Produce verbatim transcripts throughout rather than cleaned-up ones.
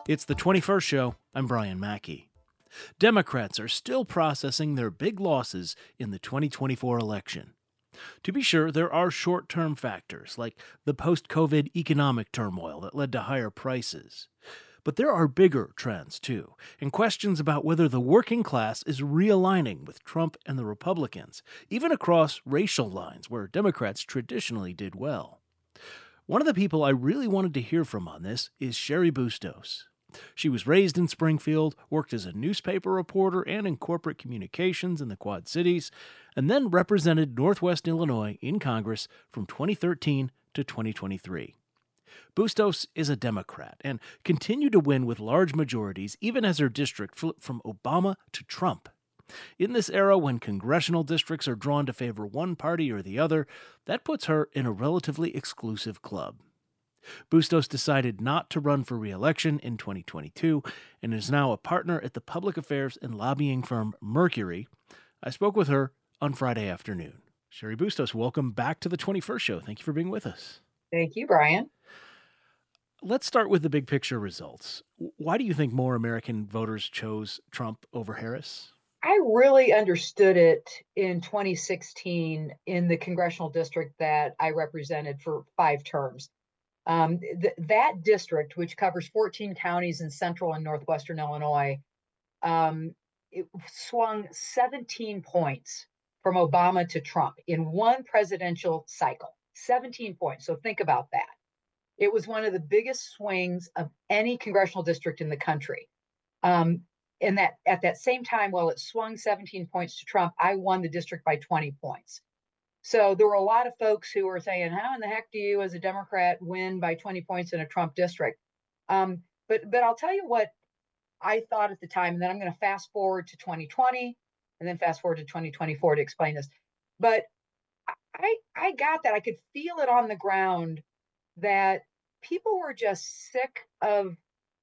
It's the twenty-first show. I'm Brian Mackey. Democrats are still processing their big losses in the twenty twenty-four election. To be sure, there are short-term factors, like the post-COVID economic turmoil that led to higher prices. But there are bigger trends, too, and questions about whether the working class is realigning with Trump and the Republicans, even across racial lines where Democrats traditionally did well. One of the people I really wanted to hear from on this is Cheri Bustos. She was raised in Springfield, worked as a newspaper reporter and in corporate communications in the Quad Cities, and then represented Northwest Illinois in Congress from twenty thirteen to twenty twenty-three. Bustos is a Democrat and continued to win with large majorities even as her district flipped from Obama to Trump. In this era, when congressional districts are drawn to favor one party or the other, that puts her in a relatively exclusive club. Bustos decided not to run for re-election in twenty twenty-two and is now a partner at the public affairs and lobbying firm Mercury. I spoke with her on Friday afternoon. Cheri Bustos, welcome back to the twenty-first show. Thank you for being with us. Thank you, Brian. Let's start with the big picture results. Why do you think more American voters chose Trump over Harris? I really understood it in twenty sixteen in the congressional district that I represented for five terms. Um, th- that district, which covers fourteen counties in central and northwestern Illinois, um, it swung seventeen points from Obama to Trump in one presidential cycle. seventeen points. So think about that. It was one of the biggest swings of any congressional district in the country. Um, and that at that same time, while it swung seventeen points to Trump, I won the district by twenty points. So there were a lot of folks who were saying, how in the heck do you as a Democrat win by twenty points in a Trump district? Um, but but I'll tell you what I thought at the time, and then I'm going to fast forward to twenty twenty and then fast forward to twenty twenty-four to explain this. But I, I got that. I could feel it on the ground that people were just sick of,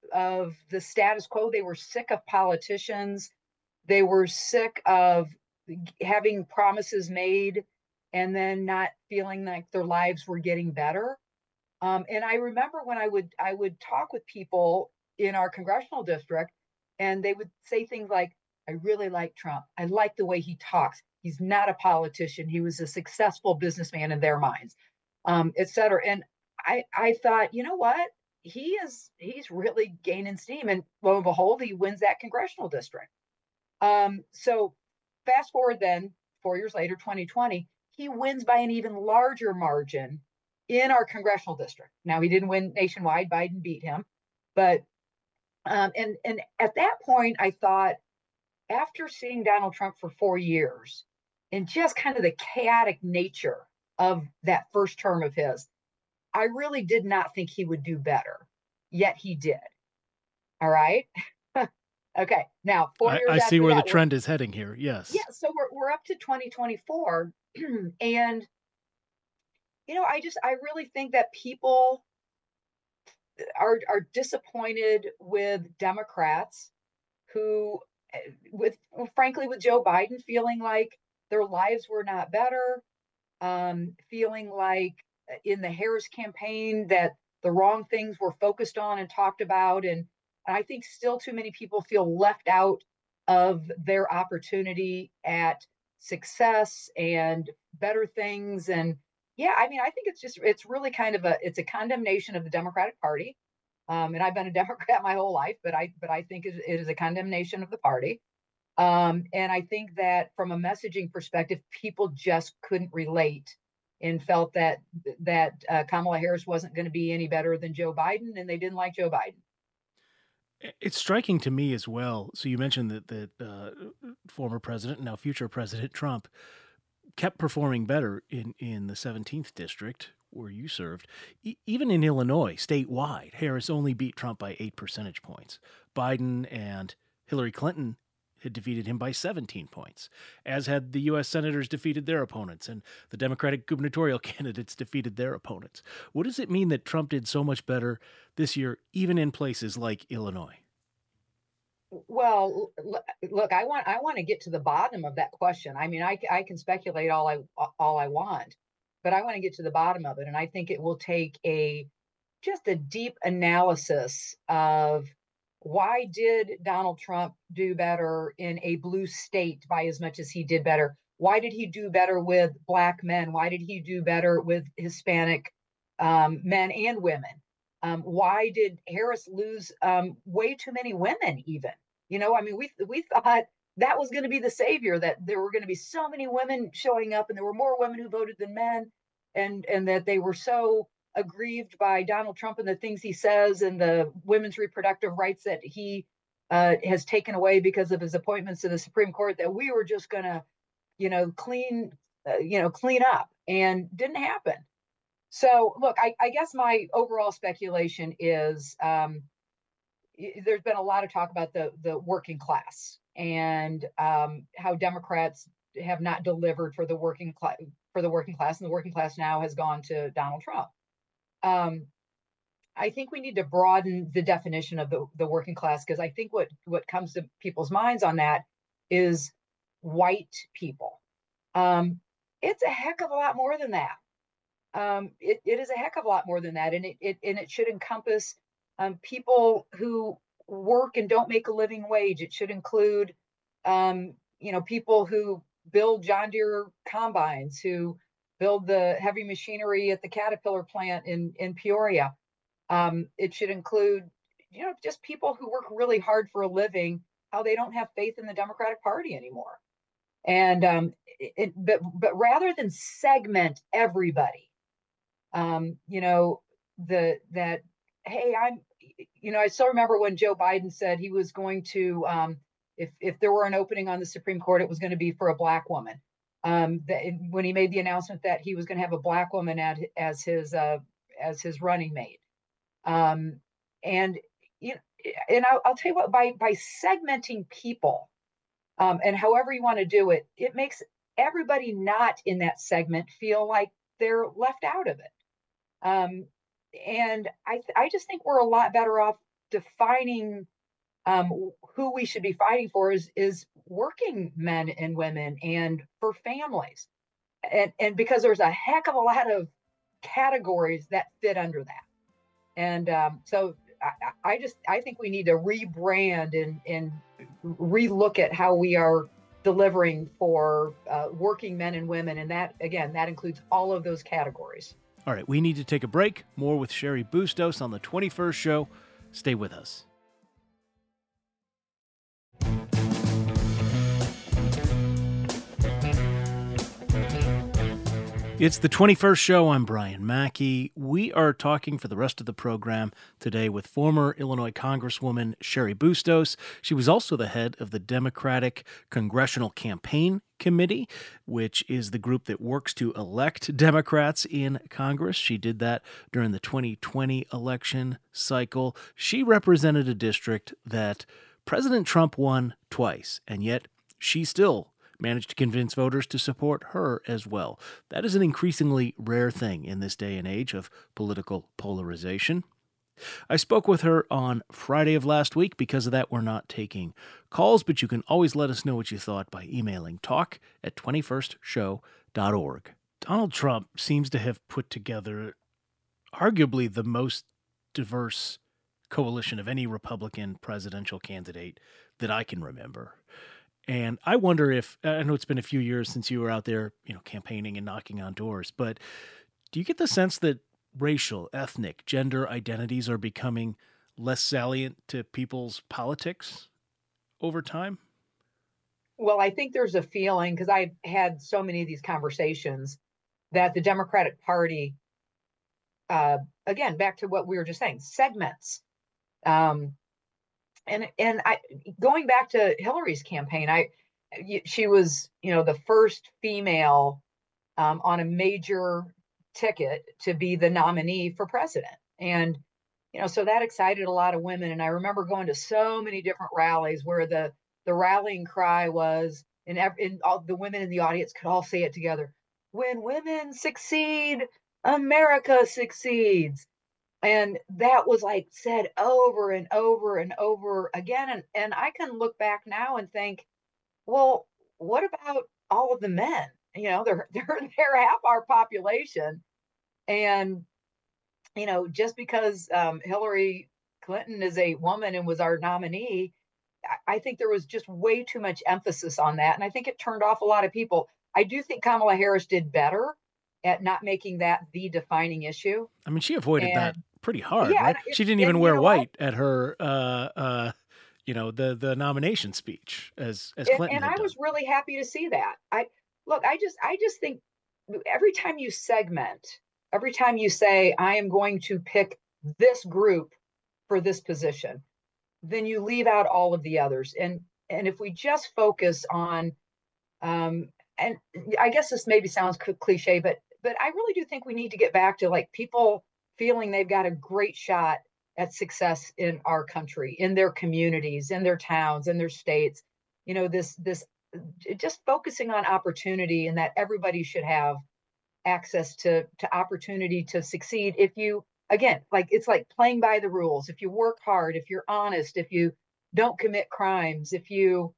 of the status quo. They were sick of politicians. They were sick of having promises made and then not feeling like their lives were getting better. Um, and I remember when I would I would talk with people in our congressional district, and they would say things like, "I really like Trump. I like the way he talks. He's not a politician. He was a successful businessman in their minds, um, et cetera." And I I thought, you know what? He is he's really gaining steam, and lo and behold, he wins that congressional district. Um, so fast forward then, four years later, twenty twenty. He wins by an even larger margin in our congressional district. Now, he didn't win nationwide. Biden beat him. But, um, and, and at that point, I thought, after seeing Donald Trump for four years and just kind of the chaotic nature of that first term of his, I really did not think he would do better. Yet he did. All right. Okay. Now, four I, years I after see where that, the trend is heading here. Yes. Yeah. So we're, we're up to twenty twenty-four. And, you know, I just, I really think that people are, are disappointed with Democrats who, with, frankly, with Joe Biden feeling like their lives were not better, um, feeling like in the Harris campaign that the wrong things were focused on and talked about. And I think still too many people feel left out of their opportunity at success and better things. And yeah, I mean, I think it's just, it's really kind of a, it's a condemnation of the Democratic Party. Um, and I've been a Democrat my whole life, but I, but I think it, it is a condemnation of the party. Um, and I think that from a messaging perspective, people just couldn't relate and felt that, that uh, Kamala Harris wasn't going to be any better than Joe Biden, and they didn't like Joe Biden. It's striking to me as well. So you mentioned that that uh, former president, now future President Trump, kept performing better in, in the seventeenth district where you served. E- even in Illinois, statewide, Harris only beat Trump by eight percentage points. Biden and Hillary Clinton had defeated him by seventeen points, as had the U S senators defeated their opponents, and the Democratic gubernatorial candidates defeated their opponents. What does it mean that Trump did so much better this year, even in places like Illinois? Well, look, I want I want to get to the bottom of that question. I mean, I, I can speculate all I all I want, but I want to get to the bottom of it, and I think it will take a just a deep analysis of Why did Donald Trump do better in a blue state by as much as he did better? Why did he do better with Black men? Why did he do better with Hispanic um, men and women? Um, why did Harris lose um, way too many women, even? You know, I mean, we, we thought that was going to be the savior, that there were going to be so many women showing up and there were more women who voted than men, and, and that they were so aggrieved by Donald Trump and the things he says and the women's reproductive rights that he uh, has taken away because of his appointments to the Supreme Court, that we were just going to, you know, clean, uh, you know, clean up, and didn't happen. So, look, I, I guess my overall speculation is um, there's been a lot of talk about the the working class and um, how Democrats have not delivered for the working class for the working class, and the working class now has gone to Donald Trump. Um, I think we need to broaden the definition of the, the working class, because I think what, what comes to people's minds on that is white people. Um, it's a heck of a lot more than that. Um, it, it is a heck of a lot more than that, and it, it and it should encompass um, people who work and don't make a living wage. It should include, um, you know, people who build John Deere combines, who build the heavy machinery at the Caterpillar plant in in Peoria. Um, it should include, you know, just people who work really hard for a living, how they don't have faith in the Democratic Party anymore. And um, it, but but rather than segment everybody, um, you know, the that hey, I'm, you know, I still remember when Joe Biden said he was going to, um, if if there were an opening on the Supreme Court, it was going to be for a Black woman. Um, that, when he made the announcement that he was going to have a Black woman at, as his uh, as his running mate. Um, and you know, and I'll, I'll tell you what, by by segmenting people, um, and however you want to do it, it makes everybody not in that segment feel like they're left out of it. Um, and I I just think we're a lot better off defining um, who we should be fighting for is is working men and women and for families, and and because there's a heck of a lot of categories that fit under that. And um, so I, I just I think we need to rebrand and and relook at how we are delivering for uh, working men and women, and that again that includes all of those categories. All right, we need to take a break. More with Cheri Bustos on the twenty-first show. Stay with us. It's the twenty-first show. I'm Brian Mackey. We are talking for the rest of the program today with former Illinois Congresswoman Cheri Bustos. She was also the head of the Democratic Congressional Campaign Committee, which is the group that works to elect Democrats in Congress. She did that during the twenty twenty election cycle. She represented a district that President Trump won twice, and yet she still managed to convince voters to support her as well. That is an increasingly rare thing in this day and age of political polarization. I spoke with her on Friday of last week. Because of that, we're not taking calls, but you can always let us know what you thought by emailing talk at twenty-first show dot org. Donald Trump seems to have put together arguably the most diverse coalition of any Republican presidential candidate that I can remember. And I wonder if, I know it's been a few years since you were out there, you know, campaigning and knocking on doors, but do you get the sense that racial, ethnic, gender identities are becoming less salient to people's politics over time? Well, I think there's a feeling, because I've had so many of these conversations, that the Democratic Party, uh, again, back to what we were just saying, segments. Um, and and I going back to Hillary's campaign, I she was, you know, the first female um, on a major ticket to be the nominee for president, and you know, so that excited a lot of women. And I remember going to so many different rallies where the the rallying cry was, and, every, and all the women in the audience could all say it together: "When women succeed, America succeeds." And that was like said over and over and over again. And, and I can look back now and think, well, what about all of the men? You know, they're they're they're half our population. And, you know, just because um, Hillary Clinton is a woman and was our nominee, I, I think there was just way too much emphasis on that. And I think it turned off a lot of people. I do think Kamala Harris did better at not making that the defining issue. I mean, she avoided And that pretty hard, yeah, right? and, it, She didn't even and you wear know what? white at her, uh, uh, you know, the the nomination speech as as And, Clinton and had I done. was really happy to see that. I look, I just I just think every time you segment, every time you say I am going to pick this group for this position, then you leave out all of the others. And and if we just focus on, um, and I guess this maybe sounds cliche, but but I really do think we need to get back to like people feeling they've got a great shot at success in our country, in their communities, in their towns, in their states. You know, this this just focusing on opportunity and that everybody should have access to to opportunity to succeed if you, again, like it's like playing by the rules. If you work hard, if you're honest, if you don't commit crimes, if you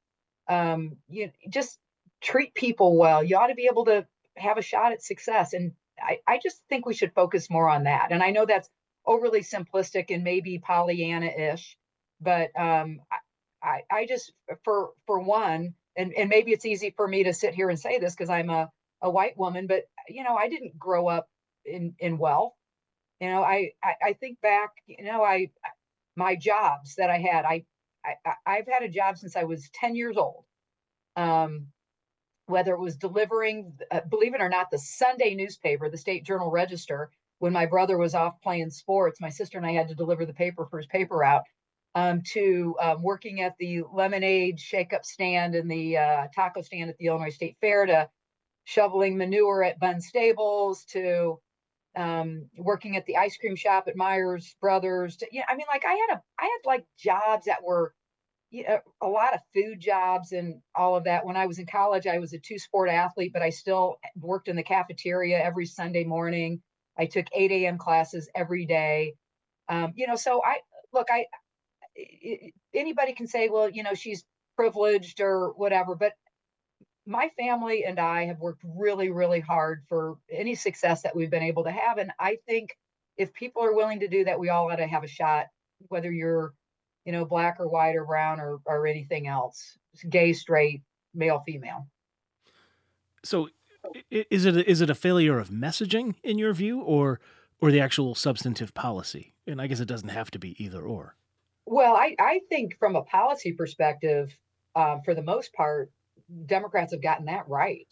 um you just treat people well, you ought to be able to have a shot at success. And i i just think we should focus more on that. And I know that's overly simplistic and maybe Pollyanna-ish, but um i i, I just, for for one, and and maybe it's easy for me to sit here and say this because I'm a a white woman, but you know, I didn't grow up in in wealth. You know, I, I I think back, you know, I my jobs that I had, I, I I've had a job since I was ten years old. Um, whether it was delivering, uh, believe it or not, the Sunday newspaper, the State Journal Register, when my brother was off playing sports, my sister and I had to deliver the paper for his paper route. Um, to um, working at the lemonade shake-up stand and the uh, taco stand at the Illinois State Fair, to shoveling manure at Bunn Stables, to um, working at the ice cream shop at Myers Brothers. To, yeah, I mean, like I had a, I had like jobs that were, you know, a lot of food jobs and all of that. When I was in college, I was a two sport athlete, but I still worked in the cafeteria every Sunday morning. I took eight a m classes every day. Um, you know, so I look, I, anybody can say, well, you know, she's privileged or whatever, but my family and I have worked really, really hard for any success that we've been able to have. And I think if people are willing to do that, we all ought to have a shot, whether you're, you know, black or white or brown or, or anything else, gay, straight, male, female. So, is it a, is it a failure of messaging in your view, or or the actual substantive policy? And I guess it doesn't have to be either or. Well, I, I think from a policy perspective, um, for the most part, Democrats have gotten that right.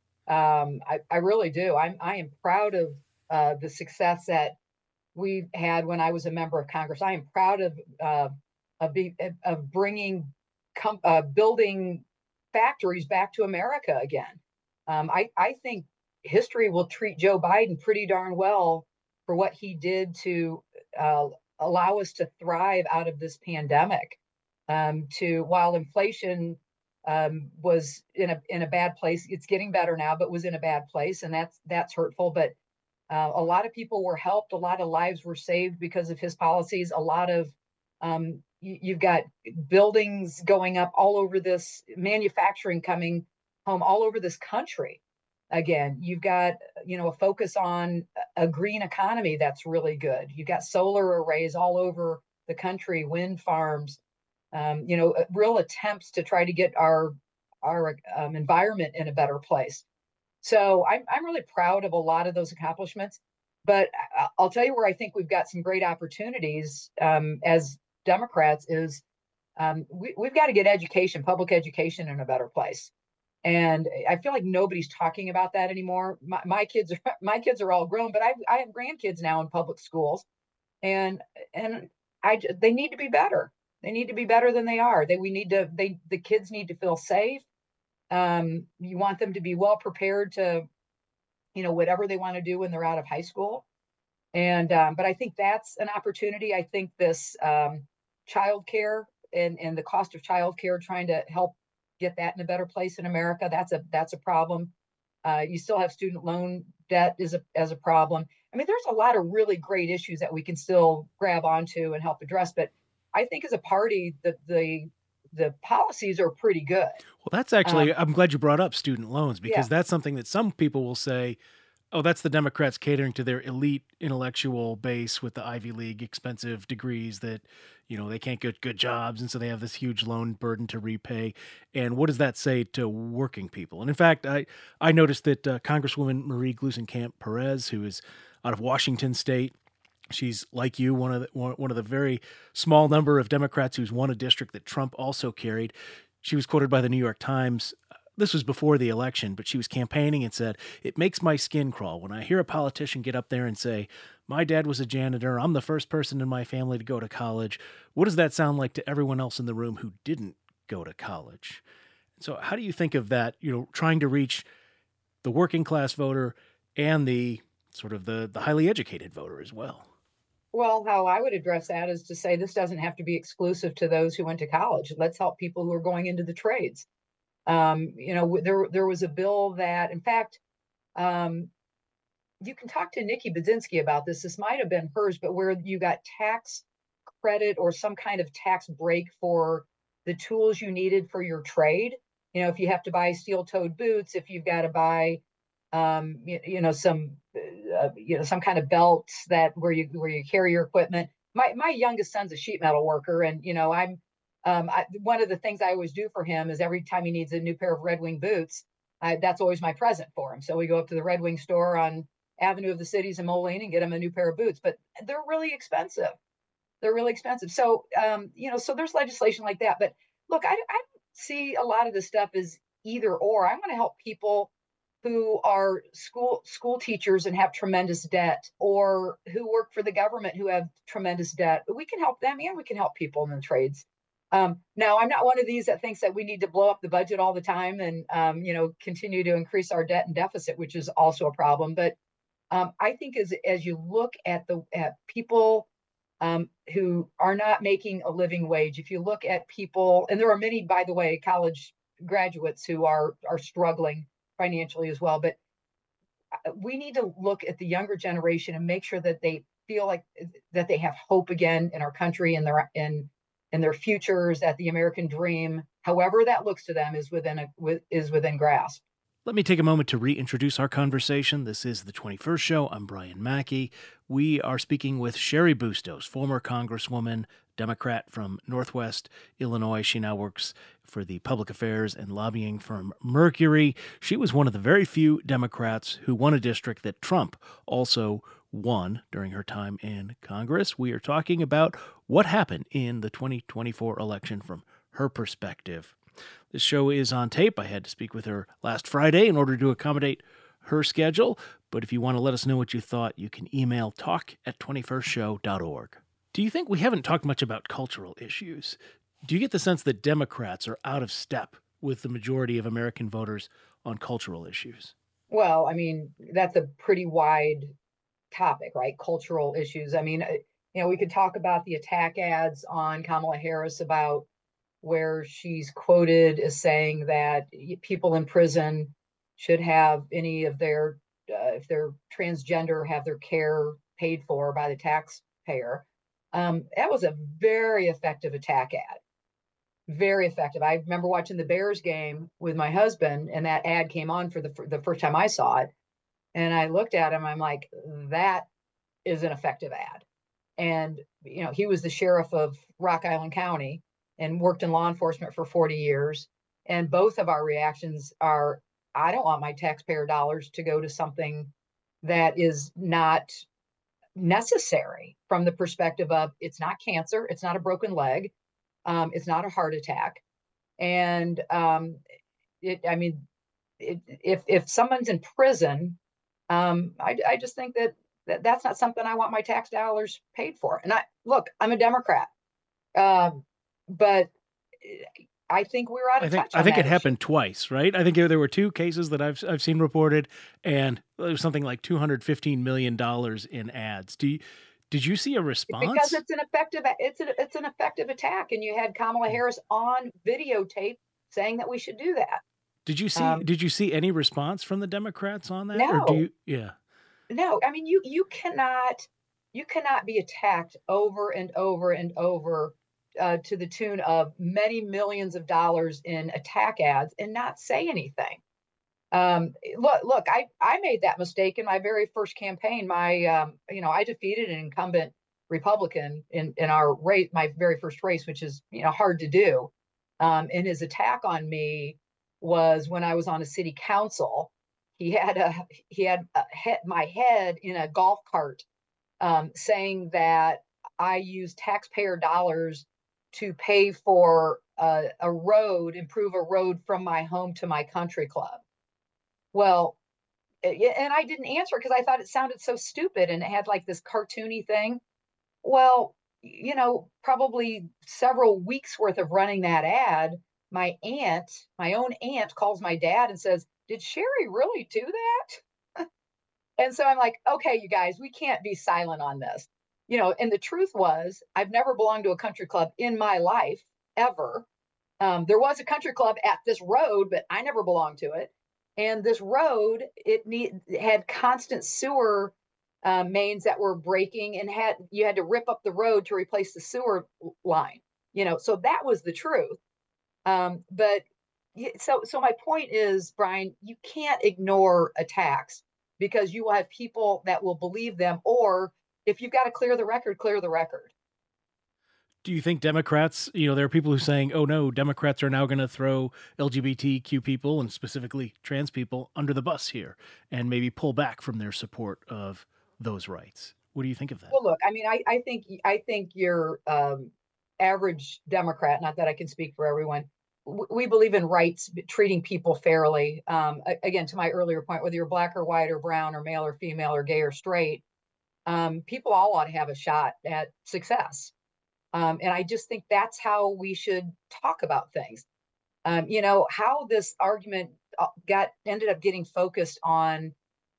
Um, I, I really do. I'm I am proud of uh, the success that we've had when I was a member of Congress. I am proud of uh, of, be, of bringing com- uh, building factories back to America again. Um, I I think history will treat Joe Biden pretty darn well for what he did to uh, allow us to thrive out of this pandemic. Um, to while inflation um, was in a in a bad place. It's getting better now, but was in a bad place, and that's that's hurtful. But uh, a lot of people were helped. A lot of lives were saved because of his policies. A lot of um, you, you've got buildings going up all over this, manufacturing coming home all over this country. Again, you've got, you know, a focus on a green economy that's really good. You've got solar arrays all over the country, wind farms, um, you know, real attempts to try to get our our um, environment in a better place. So I'm I'm really proud of a lot of those accomplishments. But I- I'll tell you where I think we've got some great opportunities um, as Democrats is um, we, we've got to get education, public education, in a better place. And I feel like nobody's talking about that anymore. My, my kids are my kids are all grown, but I I have grandkids now in public schools, and and I they need to be better. They need to be better than they are. They we need to they the kids need to feel safe. Um, you want them to be well prepared to, you know, whatever they want to do when they're out of high school. And um, but I think that's an opportunity. I think this um, childcare and and the cost of childcare, trying to help get that in a better place in America. That's a that's a problem. Uh, you still have student loan debt is a as a problem. I mean, there's a lot of really great issues that we can still grab onto and help address. But I think as a party, the the the policies are pretty good. Well, that's actually, Um, I'm glad you brought up student loans, yeah, because that's something that some people will say, Oh, that's the Democrats catering to their elite intellectual base with the Ivy League expensive degrees that, you know, they can't get good jobs. And so they have this huge loan burden to repay. And what does that say to working people? And in fact, I, I noticed that uh, Congresswoman Marie Gluesenkamp Perez, who is out of Washington State, she's like you, one of the, one one of the very small number of Democrats who's won a district that Trump also carried. She was quoted by the New York Times. This was before the election, but she was campaigning and said, "It makes my skin crawl when I hear a politician get up there and say, 'My dad was a janitor. I'm the first person in my family to go to college.' What does that sound like to everyone else in the room who didn't go to college?" So how do you think of that, you know, trying to reach the working class voter and the sort of the, the highly educated voter as well? Well, how I would address that is to say this doesn't have to be exclusive to those who went to college. Let's help people who are going into the trades. Um, you know, there there was a bill that, in fact, um, you can talk to Nikki Budzinski about this. This might have been hers, but where you got tax credit or some kind of tax break for the tools you needed for your trade. You know, if you have to buy steel-toed boots, if you've got to buy, um, you, you know, some, uh, you know, some kind of belts that where you where you carry your equipment. My my youngest son's a sheet metal worker, and you know, I'm um, I, one of the things I always do for him is every time he needs a new pair of Red Wing boots, I, that's always my present for him. So we go up to the Red Wing store on Avenue of the Cities in Moline and get him a new pair of boots, but they're really expensive. They're really expensive. So, um, you know, so there's legislation like that. But look, I, I see a lot of this stuff as either or. I want to help people who are school school teachers and have tremendous debt, or who work for the government who have tremendous debt. We can help them, and we can help people in the trades. Um, now, I'm not one of these that thinks that we need to blow up the budget all the time and um, you know continue to increase our debt and deficit, which is also a problem. But um, I think as as you look at the at people um, who are not making a living wage, if you look at people, and there are many, by the way, college graduates who are are struggling financially as well, but uh, we need to look at the younger generation and make sure that they feel like that they have hope again in our country and their in in their futures, that the American dream, however that looks to them, is within a is within grasp. Let me take a moment to reintroduce our conversation. This is the twenty-first Show. I'm Brian Mackey. We are speaking with Cheri Bustos, former Congresswoman, Democrat from Northwest Illinois. She now works for the public affairs and lobbying firm Mercury. She was one of the very few Democrats who won a district that Trump also won during her time in Congress. We are talking about what happened in the twenty twenty-four election from her perspective. This show is on tape. I had to speak with her last Friday in order to accommodate her schedule. But if you want to let us know what you thought, you can email talk at twenty-first show dot org. Do you think we haven't talked much about cultural issues? Do you get the sense that Democrats are out of step with the majority of American voters on cultural issues? Well, I mean, that's a pretty wide topic, right? Cultural issues. I mean, uh, you know, we could talk about the attack ads on Kamala Harris about where she's quoted as saying that people in prison should have any of their, uh, if they're transgender, have their care paid for by the taxpayer. Um, that was a very effective attack ad. Very effective. I remember watching the Bears game with my husband, and that ad came on for the for the first time I saw it, and I looked at him. I'm like, that is an effective ad. And you know, he was the sheriff of Rock Island County and worked in law enforcement for forty years. And both of our reactions are, I don't want my taxpayer dollars to go to something that is not necessary from the perspective of it's not cancer, it's not a broken leg, um, it's not a heart attack. And um, it, I mean, it, if if someone's in prison, um, I, I just think that, that that's not something I want my tax dollars paid for. And I look, I'm a Democrat, um, but I think we're out I of think touch I on think that it issue. happened twice, right? I think there there were two cases that I've I've seen reported, and there was something like two hundred fifteen million dollars in ads. Do you, did you see a Because response? it's an effective it's an it's an effective attack, and you had Kamala Yeah. Harris on videotape saying that we should do that. Did you see Um, did you see any response from the Democrats on that, or do no, you? Yeah. no, I mean you you cannot you cannot be attacked over and over and over uh, to the tune of many millions of dollars in attack ads and not say anything. Um, look, look, I, I made that mistake in my very first campaign. My, um, you know, I defeated an incumbent Republican in, in our race, my very first race, which is, you know, hard to do. Um, and his attack on me was when I was on a city council. He had a, he had a head, my head in a golf cart, um, saying that I use taxpayer dollars to pay for a, a road, improve a road from my home to my country club. Well, and I didn't answer because I thought it sounded so stupid and it had like this cartoony thing. Well, you know, probably several weeks worth of running that ad, my aunt, my own aunt calls my dad and says, "Did Sherry really do that?" And so I'm like, okay, you guys, we can't be silent on this. You know, and the truth was, I've never belonged to a country club in my life, ever. Um, there was a country club at this road, but I never belonged to it. And this road, it need had constant sewer uh, mains that were breaking, and had you had to rip up the road to replace the sewer line. You know, so that was the truth. Um, but so so my point is, Brian, you can't ignore attacks because you will have people that will believe them, or if you've got to clear the record, clear the record. Do you think Democrats, you know, there are people who are saying, oh no, Democrats are now going to throw L G B T Q people and specifically trans people under the bus here and maybe pull back from their support of those rights? What do you think of that? Well, look, I mean, I, I think I think your um, average Democrat, not that I can speak for everyone, we believe in rights, treating people fairly. Um, again, to my earlier point, whether you're black or white or brown or male or female or gay or straight, um, people all ought to have a shot at success. Um, and I just think that's how we should talk about things. Um, you know, how this argument uh, got ended up getting focused on,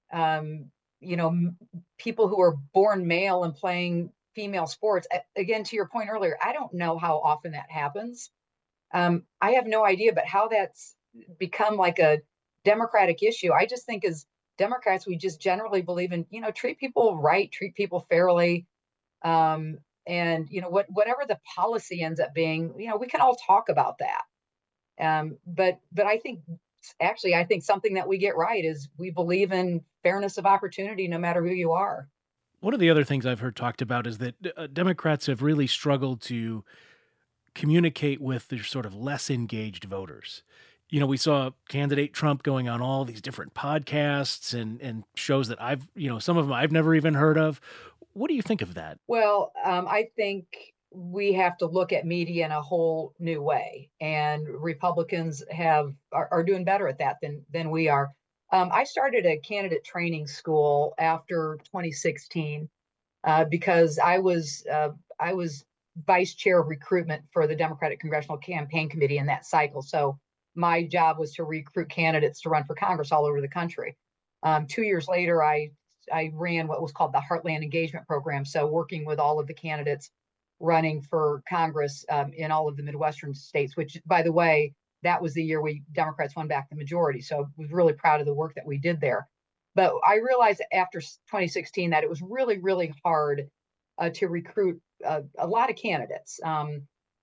um, you know, m- people who are born male and playing female sports. Again, to your point earlier, I don't know how often that happens. Um, I have no idea, but how that's become like a democratic issue. I just think as Democrats, we just generally believe in, you know, treat people right, treat people fairly. Um, and you know what, whatever the policy ends up being, you know, we can all talk about that. Um, but but I think actually, I think something that we get right is we believe in fairness of opportunity, no matter who you are. One of the other things I've heard talked about is that uh, Democrats have really struggled to communicate with their sort of less engaged voters. You know, we saw candidate Trump going on all these different podcasts and and shows that I've, you know, some of them I've never even heard of. What do you think of that? Well, um, I think we have to look at media in a whole new way, and Republicans have are, are doing better at that than than we are. Um, I started a candidate training school after twenty sixteen uh, because I was uh, I was vice chair of recruitment for the Democratic Congressional Campaign Committee in that cycle. So my job was to recruit candidates to run for Congress all over the country. Um, two years later, I I ran what was called the Heartland Engagement Program. So working with all of the candidates running for Congress um, in all of the Midwestern states, which, by the way, that was the year we Democrats won back the majority. So I was really proud of the work that we did there. But I realized after twenty sixteen that it was really, really hard uh, to recruit uh, a lot of candidates. Um,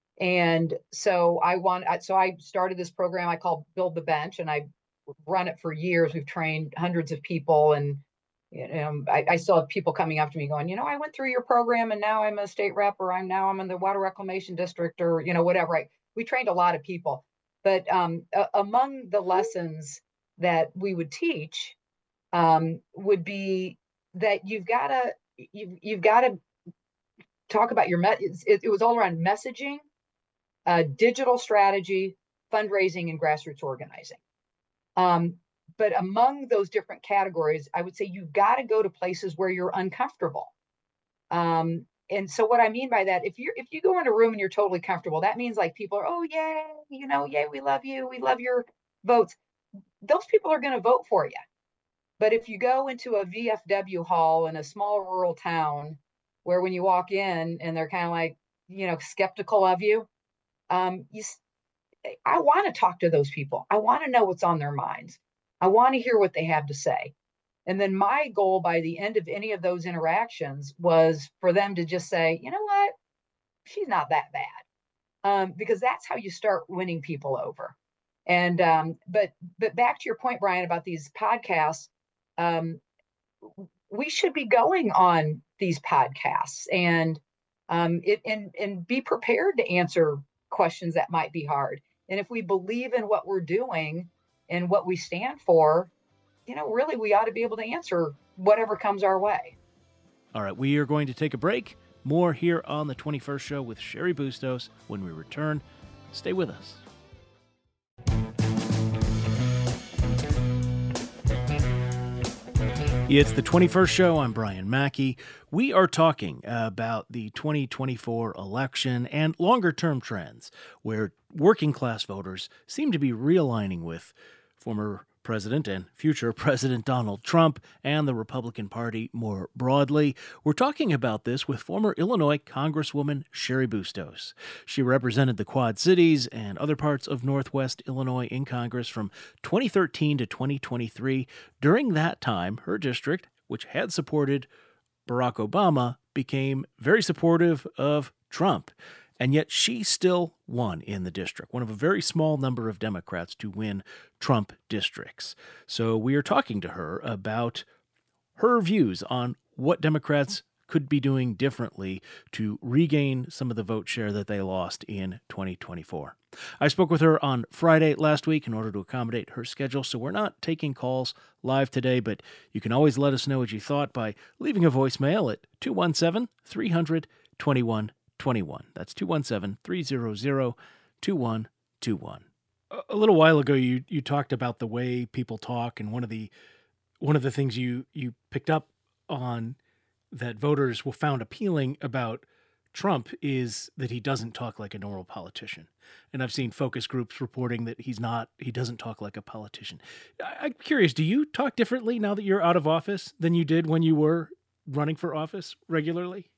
and so I want, so I started this program I call Build the Bench, and I run it for years. We've trained hundreds of people, and you know, I, I still have people coming up to me going, you know, I went through your program, and now I'm a state rep, or I'm now I'm in the water reclamation district, or you know, whatever. Right? We trained a lot of people, but um, a- among the lessons that we would teach um, would be that you've got to you've, you've got to talk about your met. It, it was all around messaging, uh, digital strategy, fundraising, and grassroots organizing. Um, but among those different categories, I would say you've got to go to places where you're uncomfortable. Um, and so what I mean by that, if you if you go in a room and you're totally comfortable, that means like people are, oh yay, you know, yay, we love you, we love your votes. Those people are going to vote for you. But if you go into a V F W hall in a small rural town where when you walk in and they're kind of like, you know, skeptical of you, um, you, I want to talk to those people. I want to know what's on their minds. I want to hear what they have to say. And then my goal by the end of any of those interactions was for them to just say, you know what, she's not that bad. Um, because that's how you start winning people over. And um, but but back to your point, Brian, about these podcasts, um, we should be going on these podcasts and um, it, and and be prepared to answer questions that might be hard. And if we believe in what we're doing and what we stand for, you know, really, we ought to be able to answer whatever comes our way. All right, we are going to take a break. More here on the twenty-first Show with Cheri Bustos. When we return, stay with us. It's the twenty-first Show. I'm Brian Mackey. We are talking about the twenty twenty-four election and longer-term trends where working-class voters seem to be realigning with former President and future President Donald Trump and the Republican Party more broadly. We're talking about this with former Illinois Congresswoman Cheri Bustos. She represented the Quad Cities and other parts of Northwest Illinois in Congress from twenty thirteen to twenty twenty-three. During that time, her district, which had supported Barack Obama, became very supportive of Trump. And yet she still won in the district, one of a very small number of Democrats to win Trump districts. So we are talking to her about her views on what Democrats could be doing differently to regain some of the vote share that they lost in twenty twenty-four. I spoke with her on Friday last week in order to accommodate her schedule, so we're not taking calls live today, but you can always let us know what you thought by leaving a voicemail at two one seven, three hundred, twenty-one twenty-one. That's two one seven, three hundred, twenty-one twenty-one. A little while ago, you you talked about the way people talk, and one of the one of the things you you picked up on that voters will found appealing about Trump is that he doesn't talk like a normal politician. And I've seen focus groups reporting that he's not, he doesn't talk like a politician. I, I'm curious, do you talk differently now that you're out of office than you did when you were running for office regularly?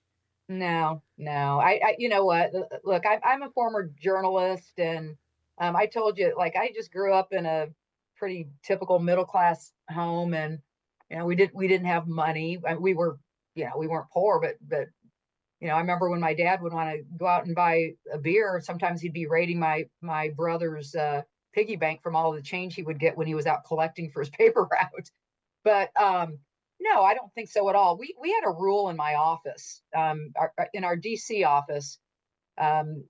No, no. I, I you know what? Look, I, I'm a former journalist, and um, I told you, like, I just grew up in a pretty typical middle class home, and you know, we didn't we didn't have money. Uh, We were, you know, we weren't poor, but but you know, I remember when my dad would want to go out and buy a beer. Sometimes he'd be raiding my my brother's uh, piggy bank from all the change he would get when he was out collecting for his paper route. But um, no, I don't think so at all. We we had a rule in my office, um, our, in our D C office. Um,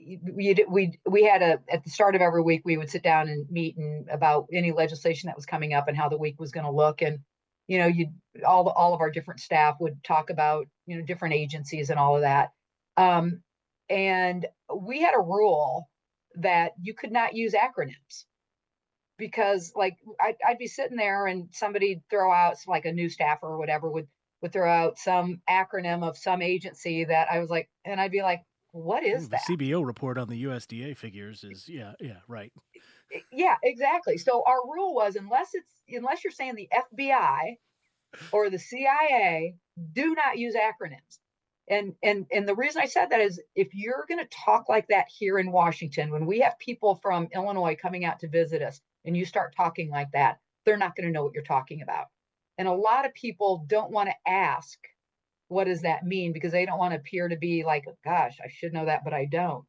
we we we had a at the start of every week we would sit down and meet and about any legislation that was coming up and how the week was going to look. And you know, you all the, all of our different staff would talk about you know different agencies and all of that. Um, and we had a rule that you could not use acronyms because like I'd, I'd be sitting there and somebody'd throw out like a new staffer or whatever would would throw out some acronym of some agency that I was like, and I'd be like, what Ooh, is the that? C B O report on the U S D A figures is, yeah, yeah, right. Yeah, exactly. So our rule was unless it's unless you're saying the F B I or the C I A, do not use acronyms. And and and the reason I said that is if you're going to talk like that here in Washington, when we have people from Illinois coming out to visit us, and you start talking like that, they're not going to know what you're talking about. And a lot of people don't want to ask, what does that mean? Because they don't want to appear to be like, gosh, I should know that, but I don't.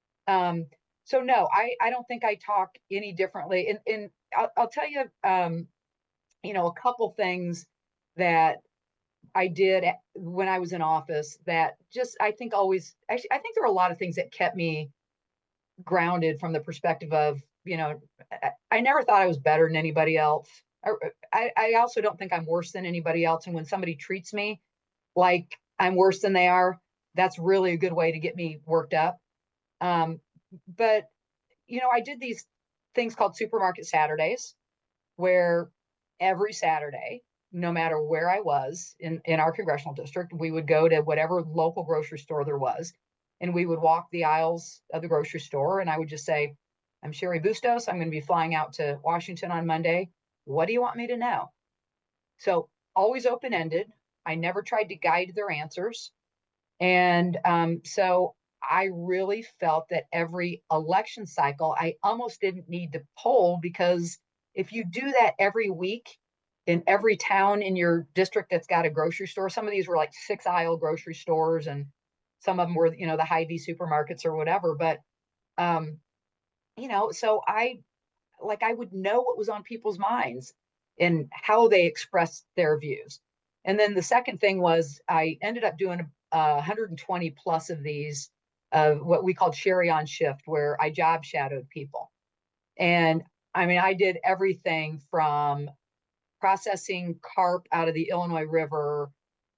Um, so no, I I don't think I talk any differently. And and I'll, I'll tell you, um, you know, a couple things that I did when I was in office that just I think always actually I think there are a lot of things that kept me grounded from the perspective of you know I, I never thought I was better than anybody else. I, I also don't think I'm worse than anybody else. And when somebody treats me like I'm worse than they are, that's really a good way to get me worked up. Um, but you know, I did these things called supermarket Saturdays, where every Saturday, no matter where I was in, in our congressional district, we would go to whatever local grocery store there was, and we would walk the aisles of the grocery store. And I would just say, I'm Cheri Bustos. I'm going to be flying out to Washington on Monday. What do you want me to know? So always open ended. I never tried to guide their answers. And um, so I really felt that every election cycle, I almost didn't need to poll because if you do that every week in every town in your district that's got a grocery store, some of these were like six aisle grocery stores and some of them were, you know, the Hy-Vee supermarkets or whatever. But, um, you know, so I, like I would know what was on people's minds and how they expressed their views. And then the second thing was I ended up doing uh, one hundred twenty plus of these, uh, what we called Sherry on shift, where I job shadowed people. And I mean, I did everything from processing carp out of the Illinois River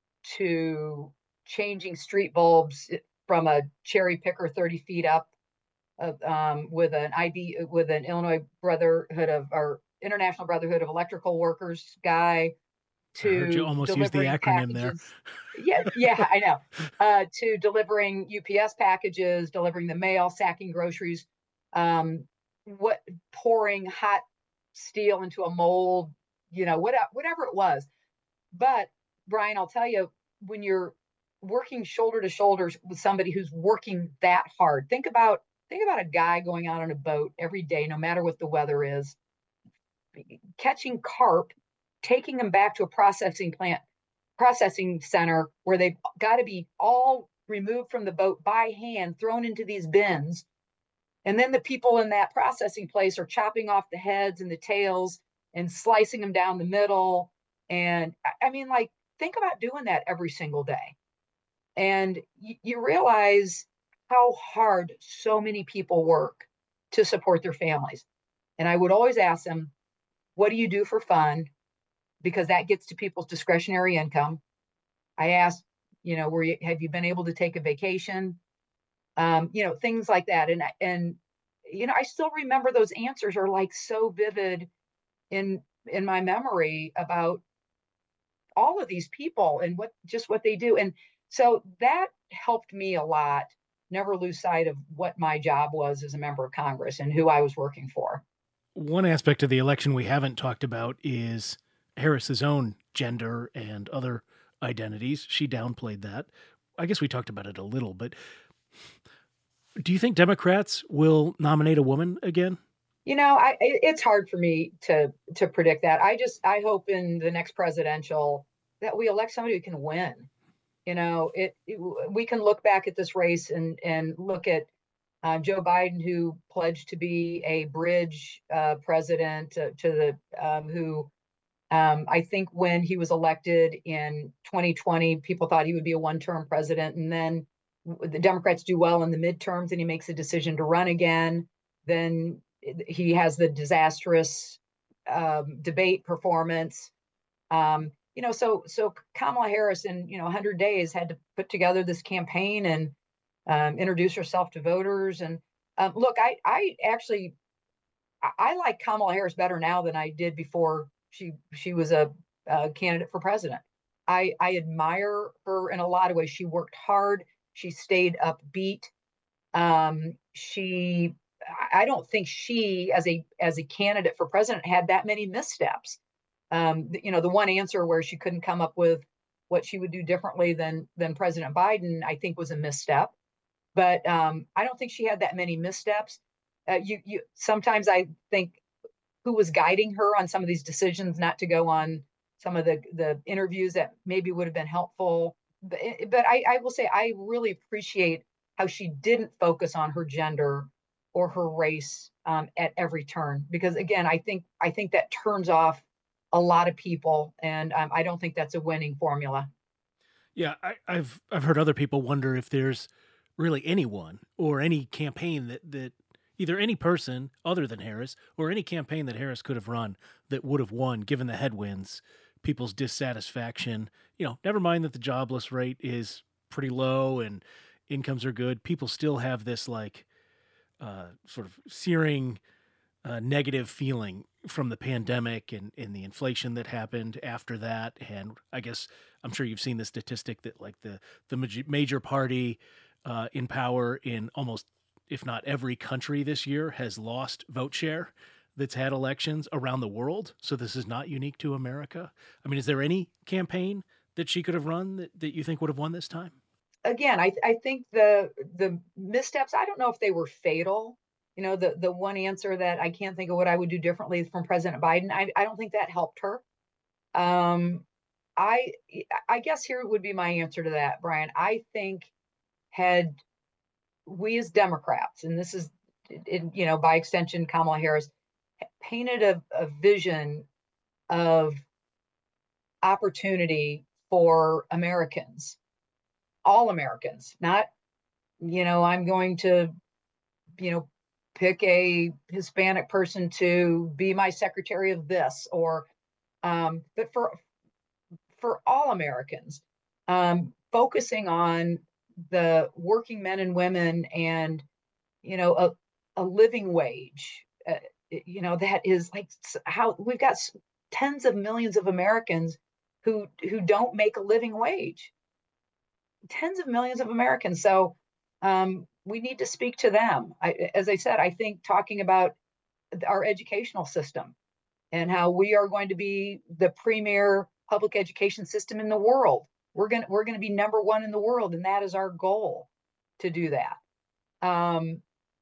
to changing street bulbs from a cherry picker thirty feet up uh, um, with an I B with an Illinois Brotherhood of or International Brotherhood of Electrical Workers guy I heard you to almost use the delivering acronym there. packages. Yeah, yeah, I know. Uh, to delivering U P S packages, delivering the mail, sacking groceries, um, what pouring hot steel into a mold, you know, what, whatever it was. But Brian, I'll tell you, when you're working shoulder to shoulder with somebody who's working that hard, think about think about a guy going out on a boat every day, no matter what the weather is, catching carp, taking them back to a processing plant, processing center where they've got to be all removed from the boat by hand, thrown into these bins. And then the people in that processing place are chopping off the heads and the tails and slicing them down the middle. And I mean, like, think about doing that every single day. And you, you realize how hard so many people work to support their families. And I would always ask them, what do you do for fun? Because that gets to people's discretionary income. I asked, you know, were you, have you been able to take a vacation? Um, you know, things like that. And, and, you know, I still remember those answers are like so vivid in, in my memory about all of these people and what, just what they do. And so that helped me a lot, never lose sight of what my job was as a member of Congress and who I was working for. One aspect of the election we haven't talked about is Harris's own gender and other identities. She downplayed that. I guess we talked about it a little, but do you think Democrats will nominate a woman again? You know, I, it's hard for me to to predict that. I just I hope in the next presidential that we elect somebody who can win. You know, it, it we can look back at this race and and look at uh, Joe Biden, who pledged to be a bridge uh, president to, to the um, who um, I think when he was elected in twenty twenty, people thought he would be a one-term president, and then the Democrats do well in the midterms, and he makes a decision to run again. Then he has the disastrous um, debate performance. Um, you know, so so Kamala Harris in you know one hundred days had to put together this campaign and um, introduce herself to voters. And um, look, I I actually I, I like Kamala Harris better now than I did before she she was a, a candidate for president. I I admire her in a lot of ways. She worked hard. She stayed upbeat. Um, she I don't think she as a as a candidate for president had that many missteps. Um, you know, the one answer where she couldn't come up with what she would do differently than than President Biden, I think was a misstep. But um, I don't think she had that many missteps. Uh, you, you sometimes I think who was guiding her on some of these decisions not to go on some of the the interviews that maybe would have been helpful. But, but I, I will say I really appreciate how she didn't focus on her gender or her race um, at every turn, because again, I think I think that turns off a lot of people, and um, I don't think that's a winning formula. Yeah, I, I've I've heard other people wonder if there's really anyone or any campaign that that either any person other than Harris or any campaign that Harris could have run that would have won given the headwinds, people's dissatisfaction. You know, never mind that the jobless rate is pretty low and incomes are good. People still have this like uh, sort of searing uh, negative feeling from the pandemic and, and the inflation that happened after that. And I guess I'm sure you've seen the statistic that like the, the major party uh, in power in almost, if not every country this year, has lost vote share that's had elections around the world. So this is not unique to America. I mean, is there any campaign that she could have run that, that you think would have won this time? Again, I, I think the the missteps, I don't know if they were fatal. You know, the the one answer that I can't think of what I would do differently from President Biden, I, I don't think that helped her. Um, I I guess here would be my answer to that, Brian. I think had we as Democrats, and this is, you know, by extension, Kamala Harris, painted a, a vision of opportunity for Americans, all Americans, not, you know, I'm going to, you know, pick a Hispanic person to be my secretary of this, or, um, but for, for all Americans, um, focusing on the working men and women and, you know, a, a living wage, uh, you know, that is like how we've got tens of millions of Americans who who don't make a living wage, tens of millions of Americans. So um, we need to speak to them. I, as I said, I think talking about our educational system and how we are going to be the premier public education system in the world. We're going to, we're going to be number one in the world, and that is our goal to do that. Um,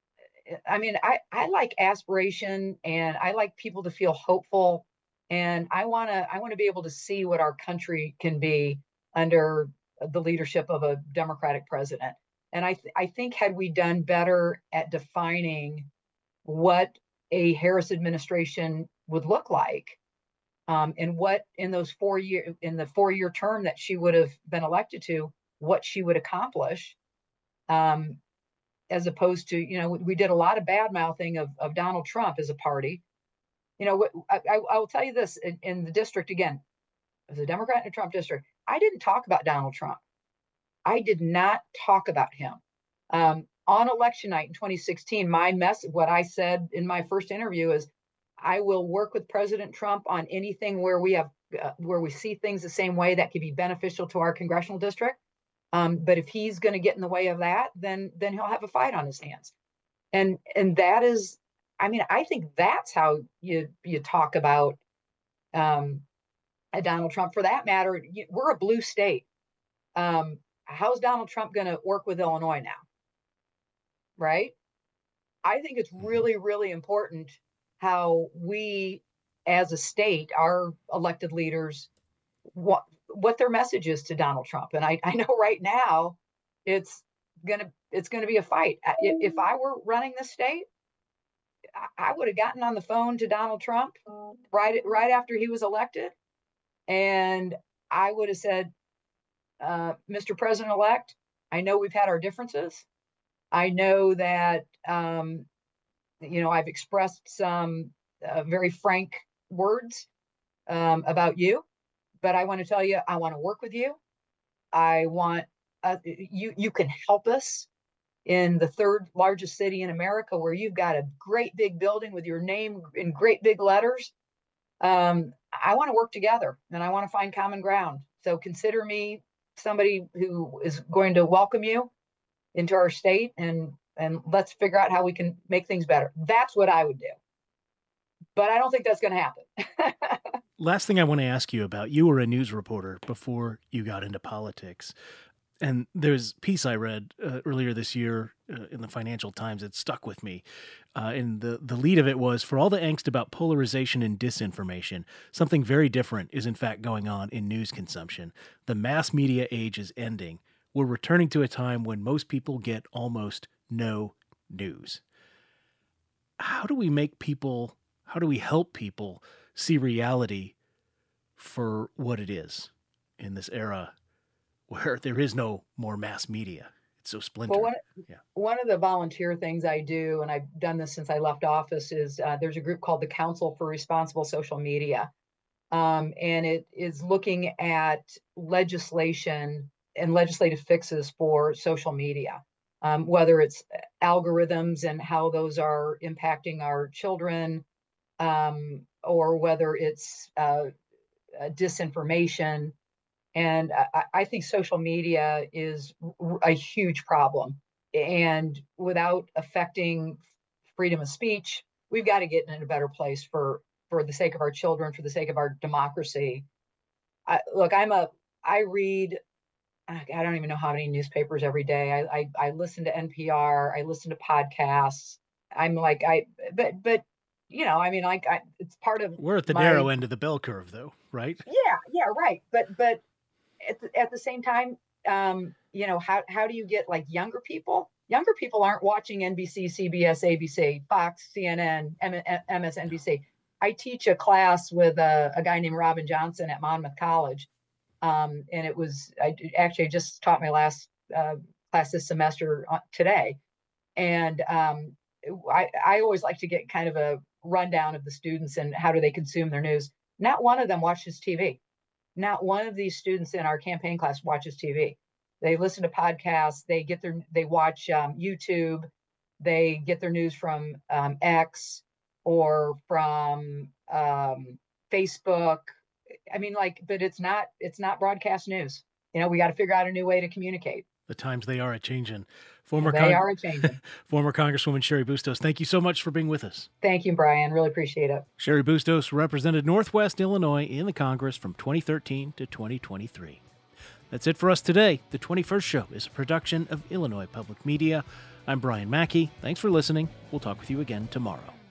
I mean, I, I like aspiration, and I like people to feel hopeful. And I want to, I want to be able to see what our country can be under the leadership of a Democratic president. And I, th- I think had we done better at defining what a Harris administration would look like, um, and what in those four year, in the four year term that she would have been elected to, what she would accomplish, um, as opposed to, you know, we did a lot of bad mouthing of, of Donald Trump as a party. You know, I, I, I will tell you this, in, in the district, again, as a Democrat in a Trump district, I didn't talk about Donald Trump. I did not talk about him. Um, on election night in twenty sixteen, my mess, what I said in my first interview is, I will work with President Trump on anything where we have, uh, where we see things the same way that could be beneficial to our congressional district. Um, but if he's going to get in the way of that, then then he'll have a fight on his hands. And and that is, I mean, I think that's how you you talk about um, Donald Trump. For that matter, you, we're a blue state. Um, how's Donald Trump going to work with Illinois now? Right? I think it's really, really important how we, as a state, our elected leaders, what what their message is to Donald Trump. And I, I know right now it's gonna it's gonna be a fight. If, if I were running the state, I, I would have gotten on the phone to Donald Trump right right after he was elected, and I would have said, uh, Mister President-elect, I know we've had our differences. I know that um, you know I've expressed some uh, very frank words um, about you. But I want to tell you, I want to work with you. I want uh, you. You can help us in the third largest city in America, where you've got a great big building with your name in great big letters. Um, I want to work together, and I want to find common ground. So consider me somebody who is going to welcome you into our state, and and let's figure out how we can make things better. That's what I would do. But I don't think that's going to happen. Last thing I want to ask you about, you were a news reporter before you got into politics. And there's a piece I read uh, earlier this year uh, in the Financial Times that stuck with me. Uh, and the, the lead of it was, for all the angst about polarization and disinformation, something very different is in fact going on in news consumption. The mass media age is ending. We're returning to a time when most people get almost no news. How do we make people, how do we help people see reality for what it is in this era where there is no more mass media? It's so splintered. Well, one, yeah. one of the volunteer things I do, and I've done this since I left office, is uh, there's a group called the Council for Responsible Social Media. Um, and it is looking at legislation and legislative fixes for social media, um, whether it's algorithms and how those are impacting our children, um, or whether it's uh, uh, disinformation. And I, I think social media is a huge problem. And without affecting freedom of speech, we've got to get in a better place for, for the sake of our children, for the sake of our democracy. I, look, I'm a, I read, I don't even know how many newspapers every day. I, I, I listen to N P R, I listen to podcasts. I'm like, I, but, but, you know, I mean, like, I, it's part of. We're at the my, narrow end of the bell curve, though, right? Yeah, yeah, right. But, but at the, at the same time, um, you know, how, how do you get like younger people Younger people aren't watching N B C, C B S, A B C, Fox, C N N, M S N B C. I teach a class with a, a guy named Robin Johnson at Monmouth College. Um, and it was, I actually just taught my last uh, class this semester today. And um, I, I always like to get kind of a rundown of the students and how do they consume their news. Not one of them watches T V. Not one of these students in our campaign class watches T V. They listen to podcasts. They get their, they watch um, YouTube. They get their news from um, X or from um, Facebook. I mean, like, but it's not, it's not broadcast news. You know, we got to figure out a new way to communicate. The times they are a changing. Former they Cong- are a changing. Former Congresswoman Cheri Bustos, thank you so much for being with us. Thank you, Brian. Really appreciate it. Cheri Bustos represented Northwest Illinois in the Congress from twenty thirteen to twenty twenty-three. That's it for us today. The twenty-first Show is a production of Illinois Public Media. I'm Brian Mackey. Thanks for listening. We'll talk with you again tomorrow.